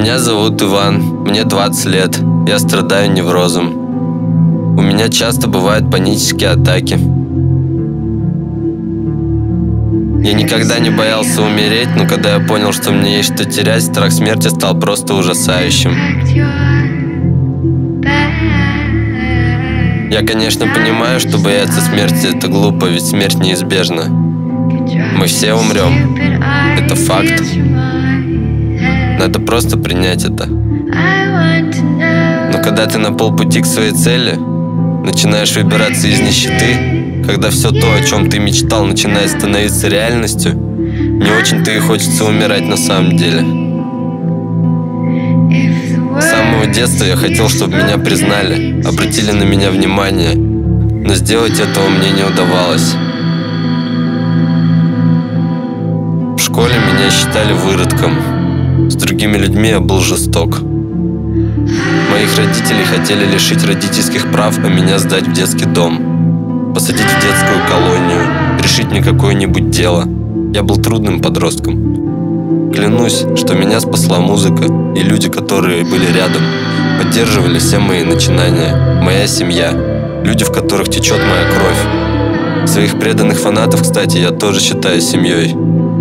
Меня зовут Иван, мне 20 лет, я страдаю неврозом. У меня часто бывают панические атаки. Я никогда не боялся умереть, но когда я понял, что мне есть что терять, страх смерти стал просто ужасающим. Я, конечно, понимаю, что бояться смерти – это глупо, ведь смерть неизбежна. Мы все умрем. Это факт. Надо просто принять это. Но когда ты на полпути к своей цели, начинаешь выбираться из нищеты, когда все то, о чем ты мечтал, начинает становиться реальностью, не очень-то и хочется умирать на самом деле. С самого детства я хотел, чтобы меня признали, обратили на меня внимание, но сделать этого мне не удавалось. В школе меня считали выродком. С другими людьми я был жесток. Моих родителей хотели лишить родительских прав, а меня сдать в детский дом, посадить в детскую колонию, решить мне какое-нибудь дело. Я был трудным подростком. Клянусь, что меня спасла музыка, и люди, которые были рядом, поддерживали все мои начинания. Моя семья, люди, в которых течет моя кровь. Своих преданных фанатов, кстати, я тоже считаю семьей.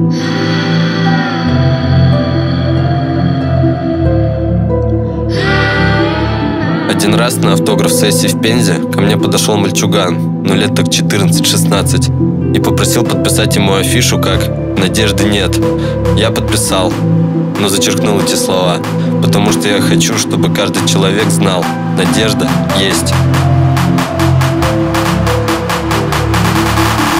Один раз на автограф-сессии в Пензе ко мне подошел мальчуган, лет так 14-16, и попросил подписать ему афишу как «Надежды нет». Я подписал, но зачеркнул эти слова, потому что я хочу, чтобы каждый человек знал: надежда есть.